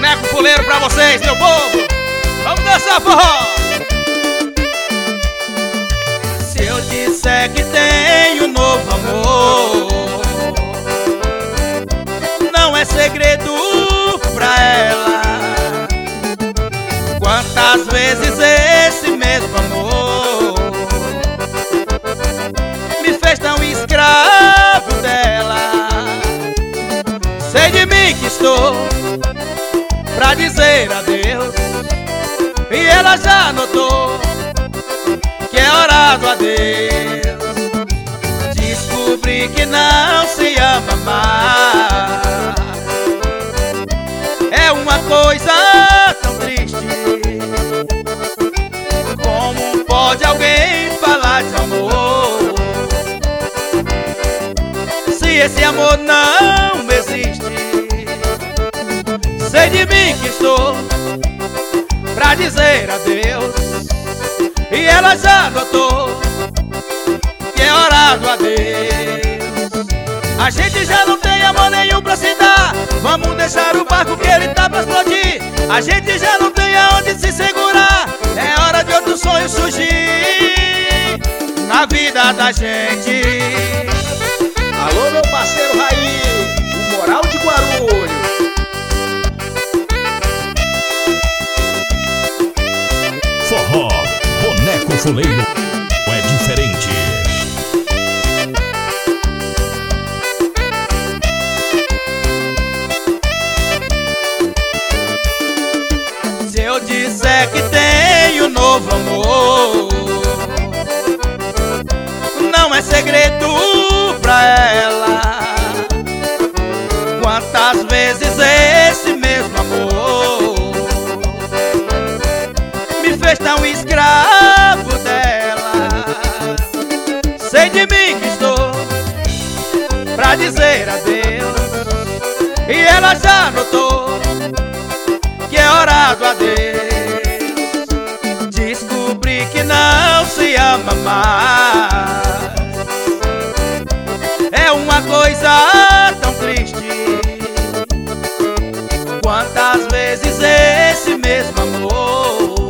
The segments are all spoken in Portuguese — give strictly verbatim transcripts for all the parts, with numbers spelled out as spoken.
Boneco fuleiro pra vocês, meu povo. Vamos dançar forró. Se eu disser que tenho novo amor, não é segredo pra ela. Quantas vezes esse mesmo amor me fez tão escravo dela. Sei de mim que estou pra dizer adeus, e ela já notou que é hora do adeus. Descobri que não se ama mais. É uma coisa tão triste. Como pode alguém falar de amor se esse amor não existe? Sei de mim que estou pra dizer adeus, e ela já notou que é hora do adeus. A gente já não tem amor nenhum pra se dar. Vamos deixar o barco que ele tá pra explodir. A gente já não tem aonde se segurar. É hora de outro sonho surgir na vida da gente. Alô, meu parceiro Raí, o Moral de Guarulhos. Forró, Boneco Fuleiro é diferente. Se eu disser que tenho novo amor, não é segredo pra ela. Quantas vezes esse mesmo amor me fez tão escravo dela. Sei de mim que estou pra dizer adeus, e ela já notou que é hora do adeus. Descobri que não se ama mais. É uma coisa tão triste. Quantas vezes esse mesmo amor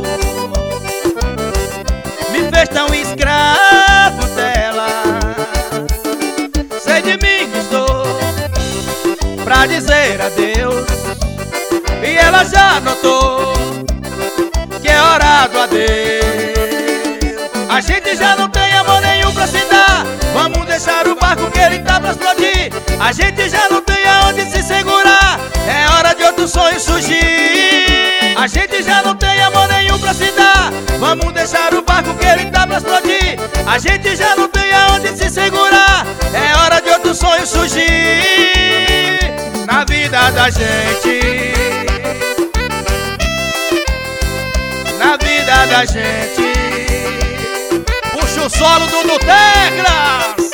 me fez tão escravo dela. Sei de mim que estou pra dizer adeus, e ela já notou que é hora do adeus. A gente já não tem amor nenhum pra se dar. Vamos deixar o barco que ele tá pra explodir. A gente já não tem aonde se segurar. É hora de outro sonho surgir. A gente já não tem amor nenhum pra se dar. Vamos deixar o barco que ele tá pra explodir. A gente já não tem aonde se segurar. É hora de outro sonho surgir na vida da gente. Na vida da gente. Puxa o solo do Teclas.